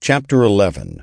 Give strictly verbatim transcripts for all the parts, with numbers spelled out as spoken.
Chapter eleven.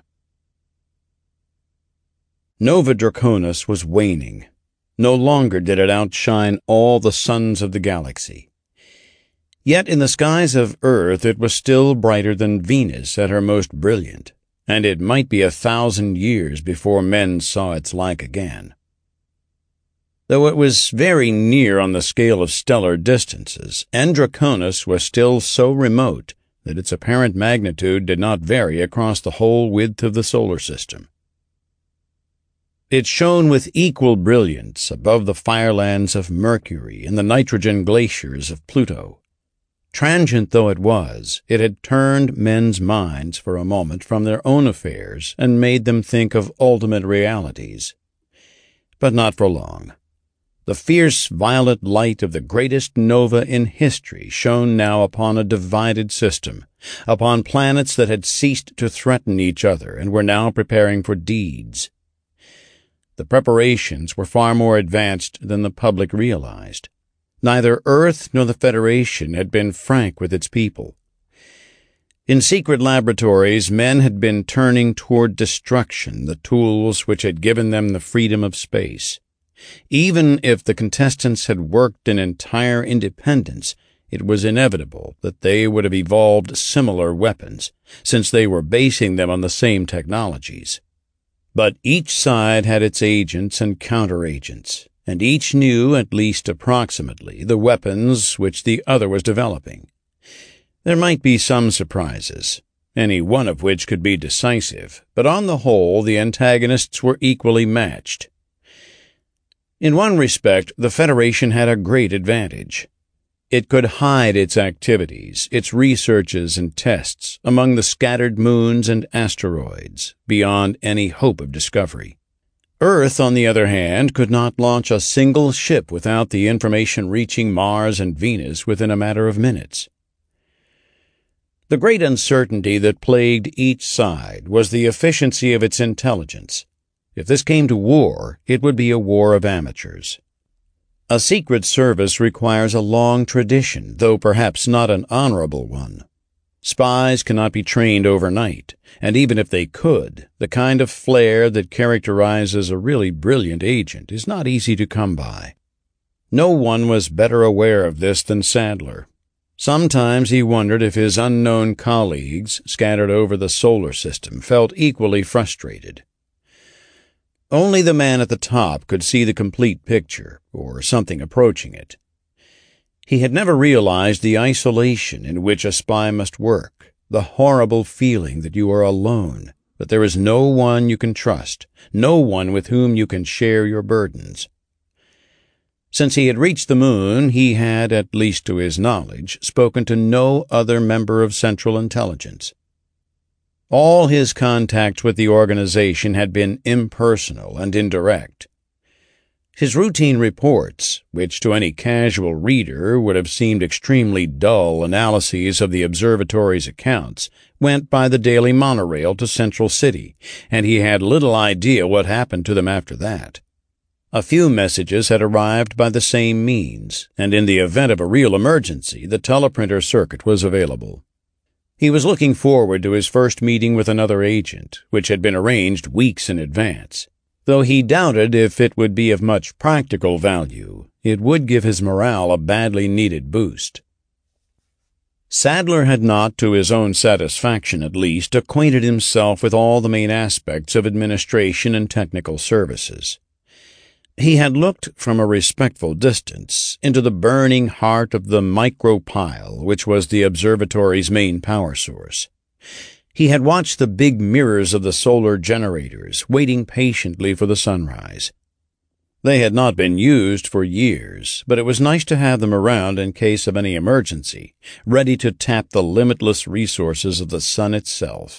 Nova Draconis was waning. No longer did it outshine all the suns of the galaxy. Yet in the skies of Earth it was still brighter than Venus at her most brilliant, and it might be a thousand years before men saw its like again. Though it was very near on the scale of stellar distances, and Draconis was still so remote that its apparent magnitude did not vary across the whole width of the solar system. It shone with equal brilliance above the firelands of Mercury and the nitrogen glaciers of Pluto. Transient though it was, it had turned men's minds for a moment from their own affairs and made them think of ultimate realities. But not for long. The fierce violet light of the greatest nova in history shone now upon a divided system, upon planets that had ceased to threaten each other and were now preparing for deeds. The preparations were far more advanced than the public realized. Neither Earth nor the Federation had been frank with its people. In secret laboratories, men had been turning toward destruction the tools which had given them the freedom of space. Even if the contestants had worked in entire independence, it was inevitable that they would have evolved similar weapons, since they were basing them on the same technologies. But each side had its agents and counter-agents, and each knew, at least approximately, the weapons which the other was developing. There might be some surprises, any one of which could be decisive, but on the whole the antagonists were equally matched. In one respect, the Federation had a great advantage. It could hide its activities, its researches and tests, among the scattered moons and asteroids, beyond any hope of discovery. Earth, on the other hand, could not launch a single ship without the information reaching Mars and Venus within a matter of minutes. The great uncertainty that plagued each side was the efficiency of its intelligence. If this came to war, it would be a war of amateurs. A secret service requires a long tradition, though perhaps not an honorable one. Spies cannot be trained overnight, and even if they could, the kind of flair that characterizes a really brilliant agent is not easy to come by. No one was better aware of this than Sadler. Sometimes he wondered if his unknown colleagues, scattered over the solar system, felt equally frustrated. Only the man at the top could see the complete picture, or something approaching it. He had never realized the isolation in which a spy must work, the horrible feeling that you are alone, that there is no one you can trust, no one with whom you can share your burdens. Since he had reached the moon, he had, at least to his knowledge, spoken to no other member of Central Intelligence. All his contacts with the organization had been impersonal and indirect. His routine reports, which to any casual reader would have seemed extremely dull analyses of the observatory's accounts, went by the daily monorail to Central City, and he had little idea what happened to them after that. A few messages had arrived by the same means, and in the event of a real emergency, the teleprinter circuit was available. He was looking forward to his first meeting with another agent, which had been arranged weeks in advance. Though he doubted if it would be of much practical value, it would give his morale a badly needed boost. Sadler had not, to his own satisfaction at least, acquainted himself with all the main aspects of administration and technical services. He had looked from a respectful distance into the burning heart of the micropile, which was the observatory's main power source. He had watched the big mirrors of the solar generators, waiting patiently for the sunrise. They had not been used for years, but it was nice to have them around in case of any emergency, ready to tap the limitless resources of the sun itself.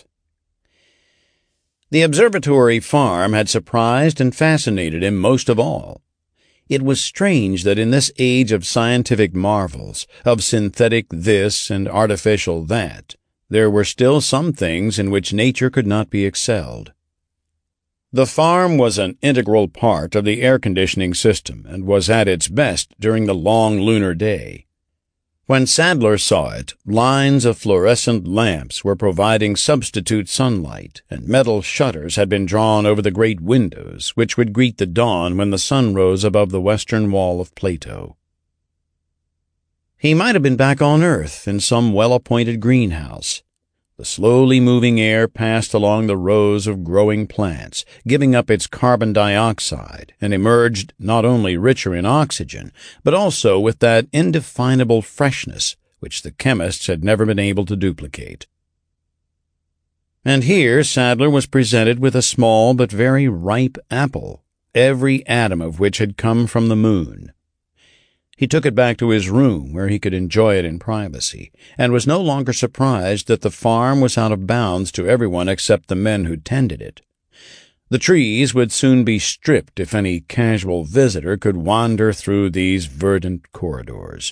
The observatory farm had surprised and fascinated him most of all. It was strange that in this age of scientific marvels, of synthetic this and artificial that, there were still some things in which nature could not be excelled. The farm was an integral part of the air conditioning system and was at its best during the long lunar day. When Sadler saw it, lines of fluorescent lamps were providing substitute sunlight, and metal shutters had been drawn over the great windows which would greet the dawn when the sun rose above the western wall of Plato. He might have been back on Earth in some well-appointed greenhouse. The slowly moving air passed along the rows of growing plants, giving up its carbon dioxide, and emerged not only richer in oxygen, but also with that indefinable freshness which the chemists had never been able to duplicate. And here Sadler was presented with a small but very ripe apple, every atom of which had come from the moon. He took it back to his room, where he could enjoy it in privacy, and was no longer surprised that the farm was out of bounds to everyone except the men who tended it. The trees would soon be stripped if any casual visitor could wander through these verdant corridors.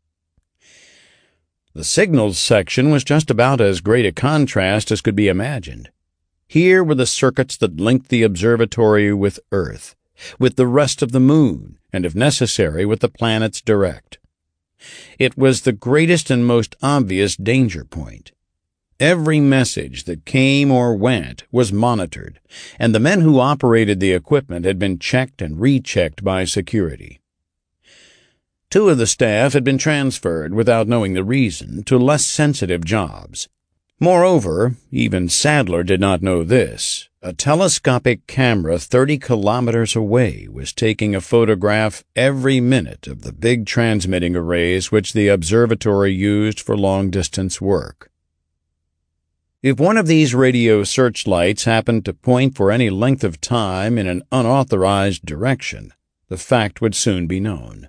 The signals section was just about as great a contrast as could be imagined. Here were the circuits that linked the observatory with Earth, with the rest of the moon, and if necessary with the planets direct. It was the greatest and most obvious danger point. Every message that came or went was monitored, and the men who operated the equipment had been checked and rechecked by security. Two of the staff had been transferred, without knowing the reason, to less sensitive jobs. Moreover, even Sadler did not know this. A telescopic camera thirty kilometers away was taking a photograph every minute of the big transmitting arrays which the observatory used for long-distance work. If one of these radio searchlights happened to point for any length of time in an unauthorized direction, the fact would soon be known.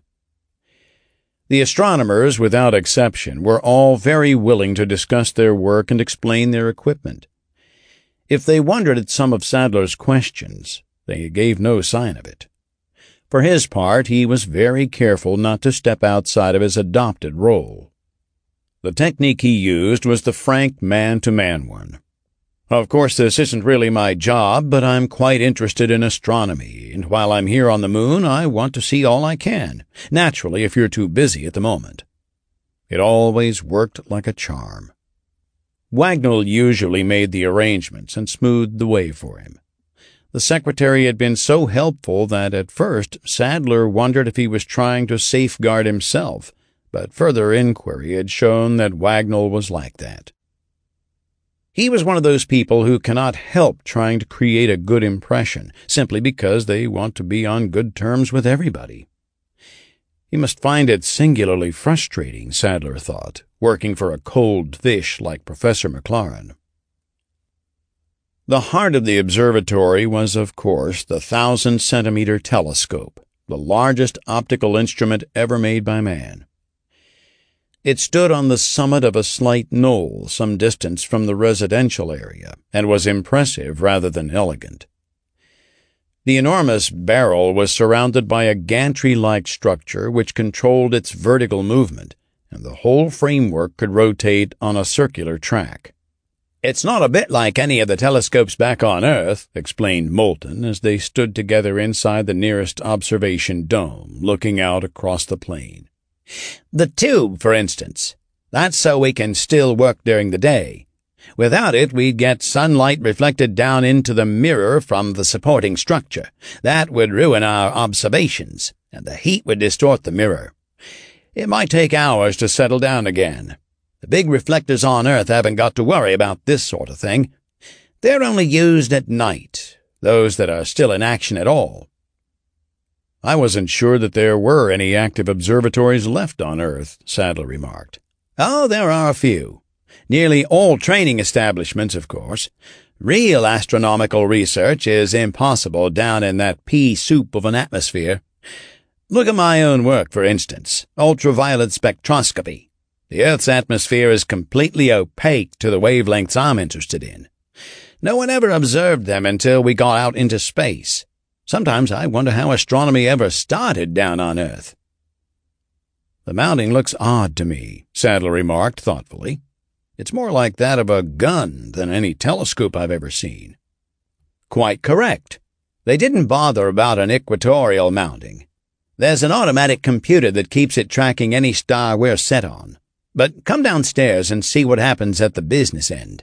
The astronomers, without exception, were all very willing to discuss their work and explain their equipment. If they wondered at some of Sadler's questions, they gave no sign of it. For his part, he was very careful not to step outside of his adopted role. The technique he used was the frank man-to-man one. Of course, this isn't really my job, but I'm quite interested in astronomy, and while I'm here on the moon, I want to see all I can. Naturally, if you're too busy at the moment. It always worked like a charm. Wagnall usually made the arrangements and smoothed the way for him. The secretary had been so helpful that at first Sadler wondered if he was trying to safeguard himself, but further inquiry had shown that Wagnall was like that. He was one of those people who cannot help trying to create a good impression, simply because they want to be on good terms with everybody. He must find it singularly frustrating, Sadler thought, working for a cold fish like Professor McLaren. The heart of the observatory was, of course, the thousand-centimeter telescope, the largest optical instrument ever made by man. It stood on the summit of a slight knoll some distance from the residential area, and was impressive rather than elegant. The enormous barrel was surrounded by a gantry-like structure which controlled its vertical movement, and the whole framework could rotate on a circular track. "It's not a bit like any of the telescopes back on Earth," explained Moulton as they stood together inside the nearest observation dome, looking out across the plain. "The tube, for instance. That's so we can still work during the day. Without it, we'd get sunlight reflected down into the mirror from the supporting structure. That would ruin our observations, and the heat would distort the mirror. It might take hours to settle down again. The big reflectors on Earth haven't got to worry about this sort of thing. They're only used at night, those that are still in action at all." "I wasn't sure that there were any active observatories left on Earth," Sadler remarked. "Oh, there are a few. Nearly all training establishments, of course. Real astronomical research is impossible down in that pea soup of an atmosphere. Look at my own work, for instance, ultraviolet spectroscopy. The Earth's atmosphere is completely opaque to the wavelengths I'm interested in. No one ever observed them until we got out into space. Sometimes I wonder how astronomy ever started down on Earth." "The mounting looks odd to me," Sadler remarked thoughtfully. "It's more like that of a gun than any telescope I've ever seen." "Quite correct. They didn't bother about an equatorial mounting. There's an automatic computer that keeps it tracking any star we're set on. But come downstairs and see what happens at the business end."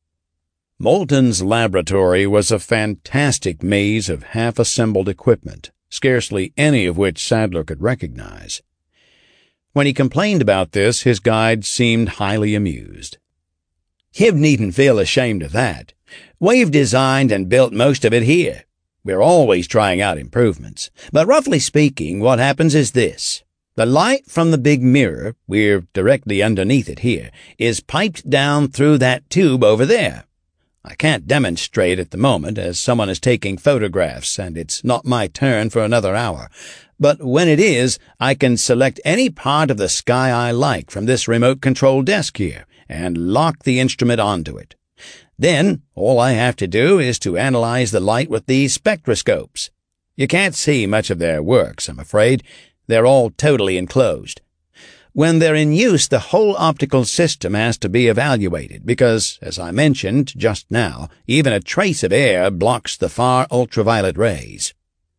Moulton's laboratory was a fantastic maze of half-assembled equipment, scarcely any of which Sadler could recognize. When he complained about this, his guide seemed highly amused. "You needn't feel ashamed of that. We've designed and built most of it here. We're always trying out improvements. But roughly speaking, what happens is this. The light from the big mirror, we're directly underneath it here, is piped down through that tube over there. I can't demonstrate at the moment, as someone is taking photographs, and it's not my turn for another hour. But when it is, I can select any part of the sky I like from this remote control desk here, and lock the instrument onto it. Then, all I have to do is to analyze the light with these spectroscopes. You can't see much of their works, I'm afraid. They're all totally enclosed. When they're in use, the whole optical system has to be evaluated because, as I mentioned just now, even a trace of air blocks the far ultraviolet rays."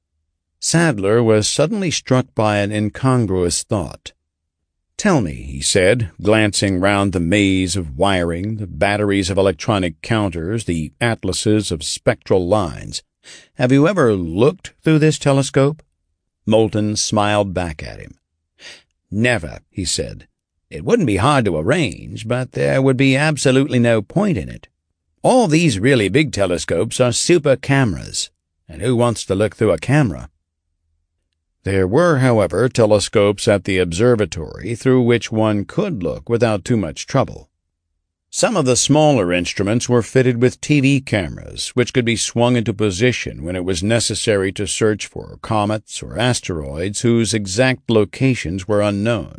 Sadler was suddenly struck by an incongruous thought. "Tell me," he said, glancing round the maze of wiring, the batteries of electronic counters, the atlases of spectral lines, "have you ever looked through this telescope?" Moulton smiled back at him. "Never," he said. "It wouldn't be hard to arrange, but there would be absolutely no point in it. All these really big telescopes are super cameras, and who wants to look through a camera?" There were, however, telescopes at the observatory through which one could look without too much trouble. Some of the smaller instruments were fitted with T V cameras, which could be swung into position when it was necessary to search for comets or asteroids whose exact locations were unknown.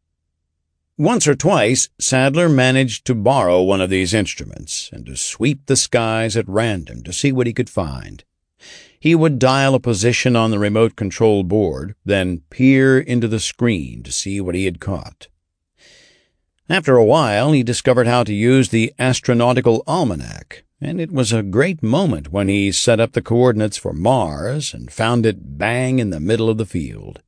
Once or twice, Sadler managed to borrow one of these instruments and to sweep the skies at random to see what he could find. He would dial a position on the remote control board, then peer into the screen to see what he had caught. After a while, he discovered how to use the astronautical almanac, and it was a great moment when he set up the coordinates for Mars and found it bang in the middle of the field.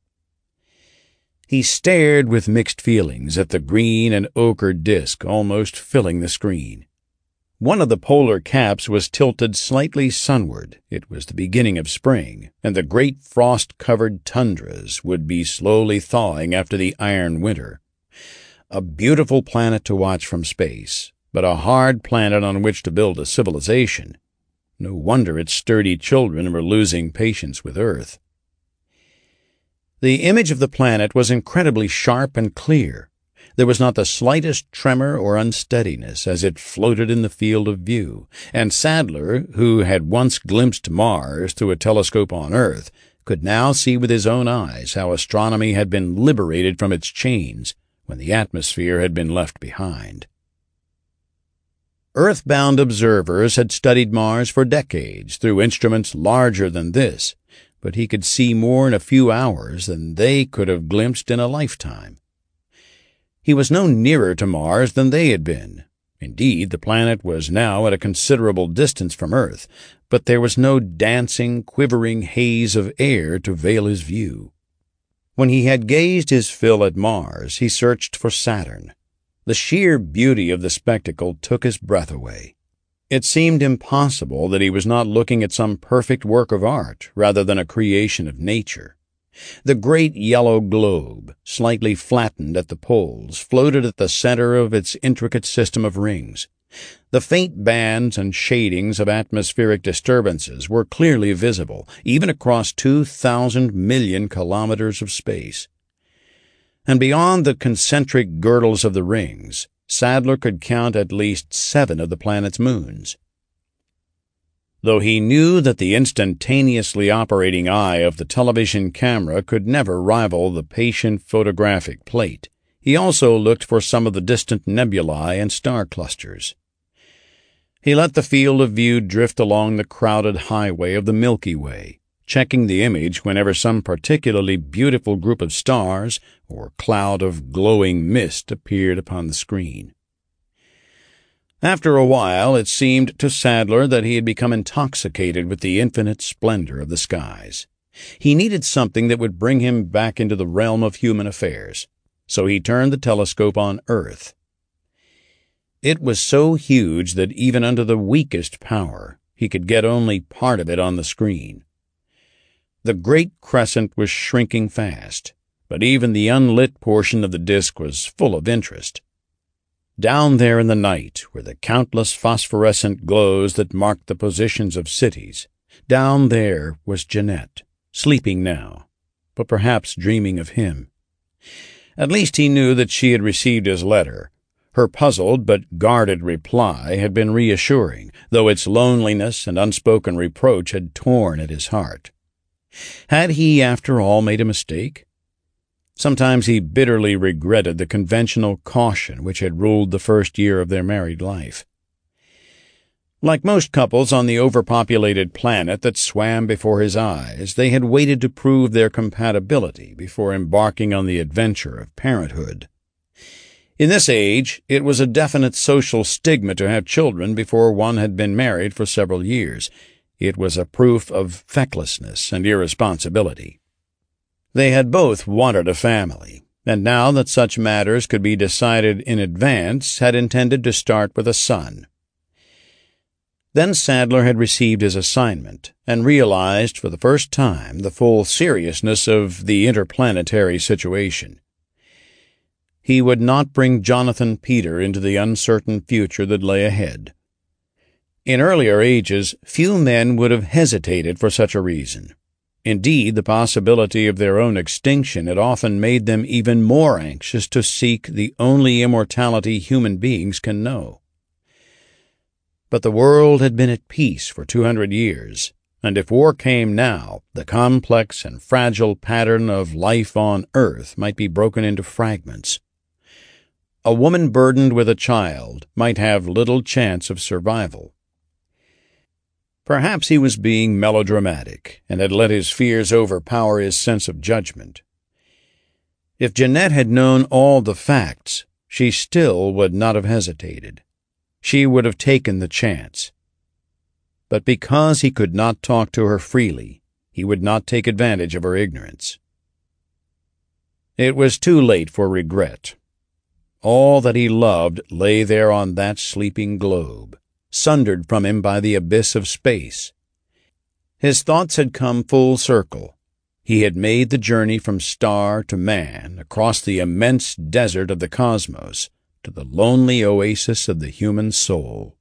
He stared with mixed feelings at the green and ochre disk almost filling the screen. One of the polar caps was tilted slightly sunward. It was the beginning of spring, and the great frost-covered tundras would be slowly thawing after the iron winter. A beautiful planet to watch from space, but a hard planet on which to build a civilization. No wonder its sturdy children were losing patience with Earth. The image of the planet was incredibly sharp and clear. There was not the slightest tremor or unsteadiness as it floated in the field of view, and Sadler, who had once glimpsed Mars through a telescope on Earth, could now see with his own eyes how astronomy had been liberated from its chains when the atmosphere had been left behind. Earthbound observers had studied Mars for decades through instruments larger than this, but he could see more in a few hours than they could have glimpsed in a lifetime. He was no nearer to Mars than they had been. Indeed, the planet was now at a considerable distance from Earth, but there was no dancing, quivering haze of air to veil his view. When he had gazed his fill at Mars, he searched for Saturn. The sheer beauty of the spectacle took his breath away. It seemed impossible that he was not looking at some perfect work of art rather than a creation of nature. The great yellow globe, slightly flattened at the poles, floated at the center of its intricate system of rings. The faint bands and shadings of atmospheric disturbances were clearly visible, even across two thousand million kilometers of space. And beyond the concentric girdles of the rings, Sadler could count at least seven of the planet's moons. Though he knew that the instantaneously operating eye of the television camera could never rival the patient photographic plate, he also looked for some of the distant nebulae and star clusters. He let the field of view drift along the crowded highway of the Milky Way, checking the image whenever some particularly beautiful group of stars or cloud of glowing mist appeared upon the screen. After a while, it seemed to Sadler that he had become intoxicated with the infinite splendor of the skies. He needed something that would bring him back into the realm of human affairs, so he turned the telescope on Earth. It was so huge that even under the weakest power, he could get only part of it on the screen. The great crescent was shrinking fast, but even the unlit portion of the disk was full of interest. Down there in the night were the countless phosphorescent glows that marked the positions of cities. Down there was Jeanette, sleeping now, but perhaps dreaming of him. At least he knew that she had received his letter. Her puzzled but guarded reply had been reassuring, though its loneliness and unspoken reproach had torn at his heart. Had he, after all, made a mistake? Sometimes he bitterly regretted the conventional caution which had ruled the first year of their married life. Like most couples on the overpopulated planet that swam before his eyes, they had waited to prove their compatibility before embarking on the adventure of parenthood. In this age, it was a definite social stigma to have children before one had been married for several years. It was a proof of fecklessness and irresponsibility. They had both wanted a family, and now that such matters could be decided in advance, had intended to start with a son. Then Sadler had received his assignment and realized for the first time the full seriousness of the interplanetary situation. He would not bring Jonathan Peter into the uncertain future that lay ahead. In earlier ages, few men would have hesitated for such a reason. Indeed, the possibility of their own extinction had often made them even more anxious to seek the only immortality human beings can know. But the world had been at peace for two hundred years, and if war came now, the complex and fragile pattern of life on Earth might be broken into fragments. A woman burdened with a child might have little chance of survival. Perhaps he was being melodramatic and had let his fears overpower his sense of judgment. If Jeanette had known all the facts, she still would not have hesitated. She would have taken the chance. But because he could not talk to her freely, he would not take advantage of her ignorance. It was too late for regret. All that he loved lay there on that sleeping globe, sundered from him by the abyss of space. His thoughts had come full circle. He had made the journey from star to man, across the immense desert of the cosmos, to the lonely oasis of the human soul.